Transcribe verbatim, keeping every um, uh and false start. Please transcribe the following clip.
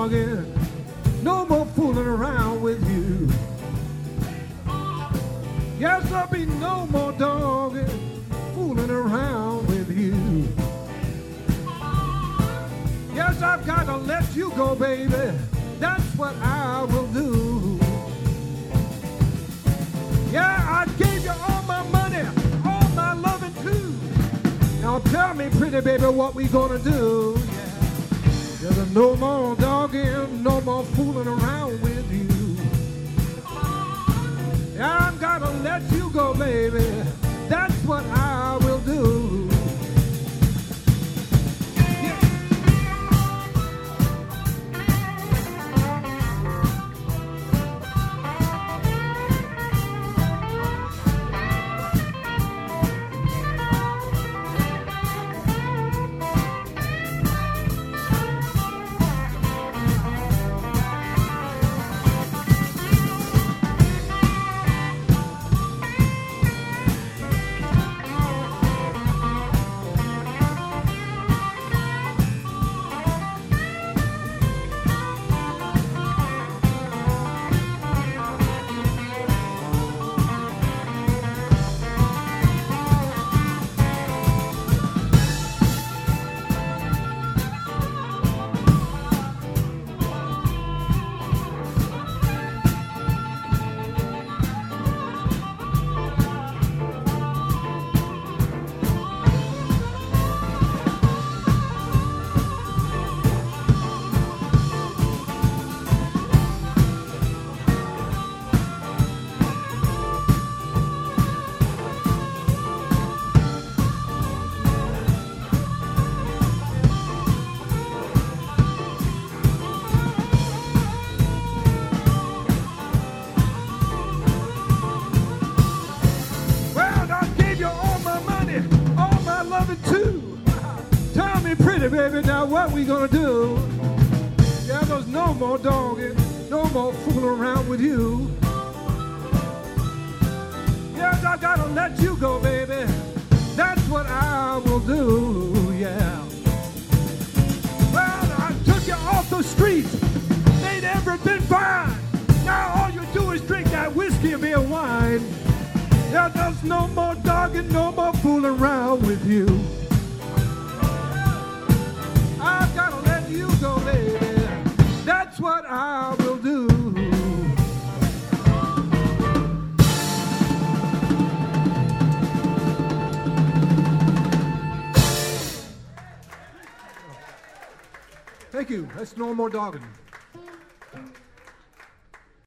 dogging, no more fooling around with you. Yes, there'll be no more dogging, fooling around with you. Yes, I've got to let you go, baby. That's what I will do. Yeah, I gave you all my money, all my loving too. Now tell me, pretty baby, what we gonna do? Yeah, there's no more dogging, no more fooling around with you. Yeah, I've gotta let you go, baby. That's what I will do. Baby, now what we gonna do? Yeah, there's no more dogging, no more fooling around with you. Yes, I gotta let you go, baby. That's what I will do, yeah. Well, I took you off the streets, ain't ever been fine. Now all you do is drink that whiskey and beer wine. Yeah, there's no more dogging, no more fooling around with you. I've got to let you go, baby. That's what I will do. Thank you. That's no more dogging.